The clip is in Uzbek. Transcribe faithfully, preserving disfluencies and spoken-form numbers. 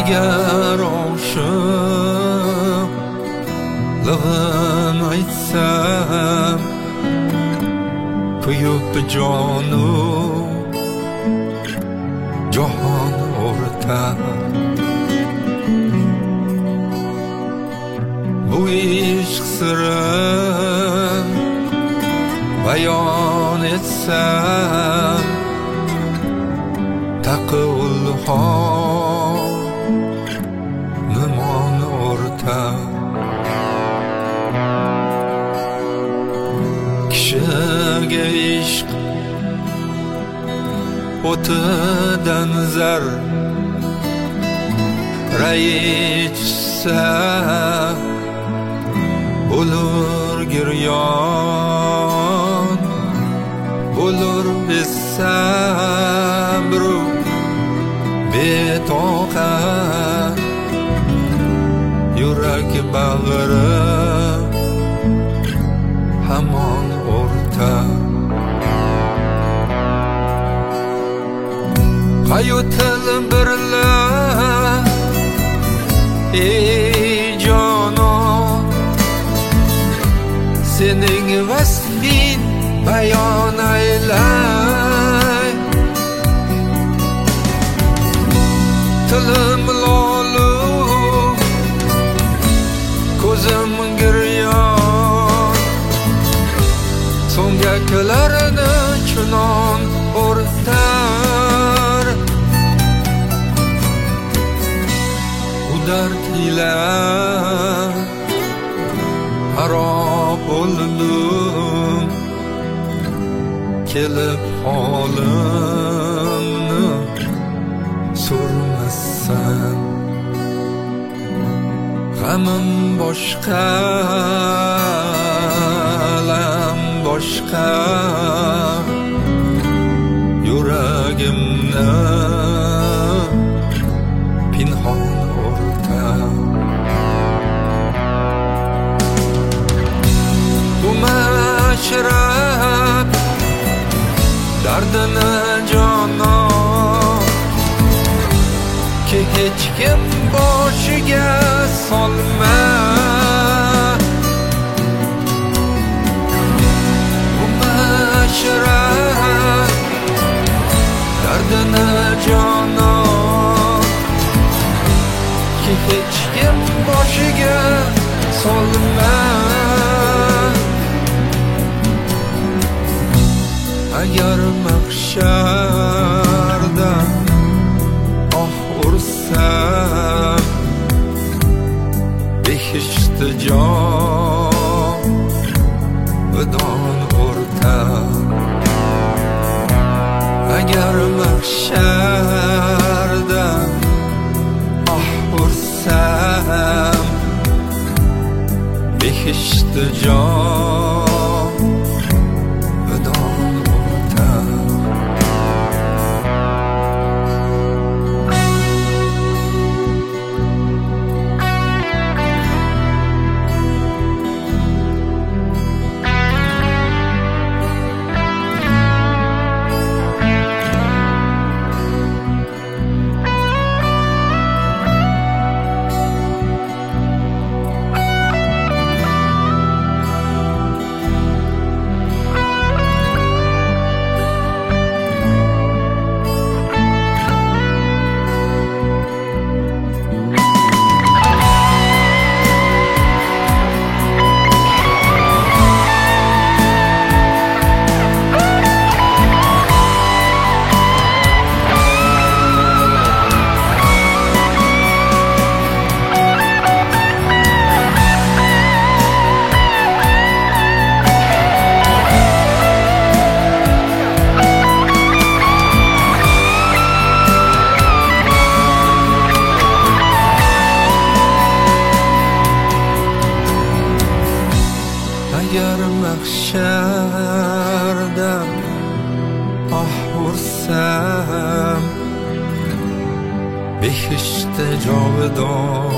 agar oshiqlig'im aytsam kuyib jonu jahon o'rtar. Bu ishq sirin bayon etsam taqulhon nimon o'rtar. Kishiga ishq o'tidan zar raychsa bo'lur giryon, bo'lur sabru betoqat. Yurak bag'ri hamon o'rtar. Hayotil birla ey jonon, sening vasfin bayon aylay. Tilim lolu, ko'zim giryon, so'ngaklarini chunon o'rtar. U dard ila harob bo'ldim, kelib holimni so'rmassan. G'amim boshqa, alam boshqa, yuragimni pinhon o'rtar. Bu mashrab dardini jonon ki hech kim boshiga solma. Bu mashrab dardini jonon ki hech kim boshiga solma. Agar mahsharda oh ursam behishti jovidon o'rtar. Agar mahsharda oh ursam behishti jovidon o'rtar. Agar mahsharda oh ursam behishti jovidon